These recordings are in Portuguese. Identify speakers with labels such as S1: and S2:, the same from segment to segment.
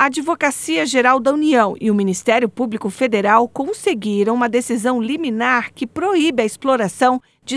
S1: A Advocacia Geral da União e o Ministério Público Federal conseguiram uma decisão liminar que proíbe a exploração de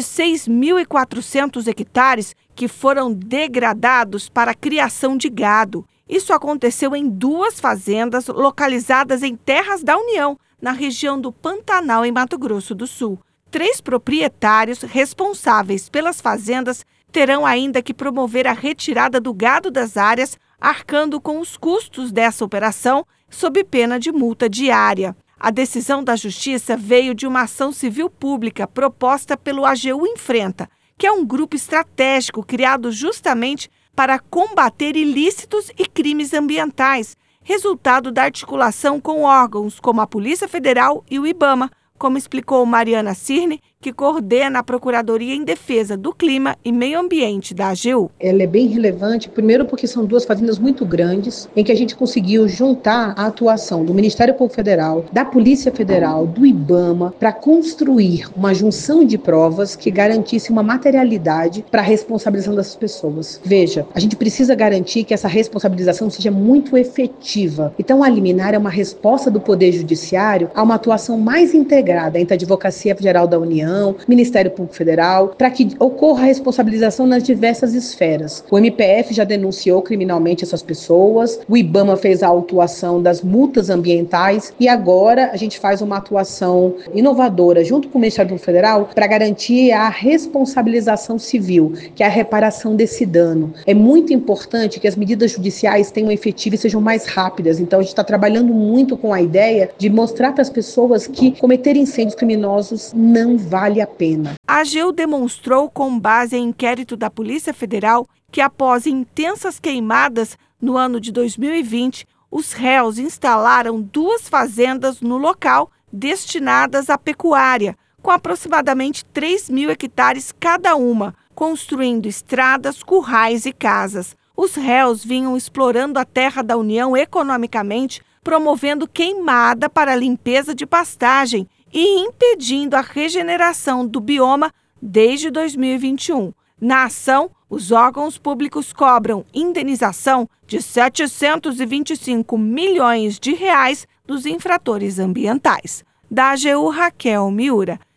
S1: 6.400 hectares que foram degradados para a criação de gado. Isso aconteceu em 2 fazendas localizadas em terras da União, na região do Pantanal, em Mato Grosso do Sul. 3 proprietários responsáveis pelas fazendas terão ainda que promover a retirada do gado das áreas, arcando com os custos dessa operação, sob pena de multa diária. A decisão da Justiça veio de uma ação civil pública proposta pelo AGU Enfrenta, que é um grupo estratégico criado justamente para combater ilícitos e crimes ambientais, resultado da articulação com órgãos como a Polícia Federal e o IBAMA, como explicou Mariana Cirne, que coordena a Procuradoria em Defesa do Clima e Meio Ambiente da AGU.
S2: Ela é bem relevante, primeiro porque são 2 fazendas muito grandes, em que a gente conseguiu juntar a atuação do Ministério Público Federal, da Polícia Federal, do IBAMA, para construir uma junção de provas que garantisse uma materialidade para a responsabilização dessas pessoas. Veja, a gente precisa garantir que essa responsabilização seja muito efetiva. Então, a liminar é uma resposta do Poder Judiciário a uma atuação mais integrada entre a Advocacia Geral da União, Ministério Público Federal, para que ocorra a responsabilização nas diversas esferas. O MPF já denunciou criminalmente essas pessoas, o IBAMA fez a autuação das multas ambientais e agora a gente faz uma atuação inovadora junto com o Ministério Público Federal para garantir a responsabilização civil, que é a reparação desse dano. É muito importante que as medidas judiciais tenham efetivo e sejam mais rápidas, então a gente está trabalhando muito com a ideia de mostrar para as pessoas que cometer incêndios criminosos não vale a pena.
S1: A AGU demonstrou, com base em inquérito da Polícia Federal, que após intensas queimadas no ano de 2020, os réus instalaram 2 fazendas no local destinadas à pecuária, com aproximadamente 3.000 hectares cada uma, construindo estradas, currais e casas. Os réus vinham explorando a terra da União economicamente, promovendo queimada para a limpeza de pastagem e impedindo a regeneração do bioma desde 2021. Na ação, os órgãos públicos cobram indenização de R$ 725 milhões dos infratores ambientais. Da AGU, Raquel Miura.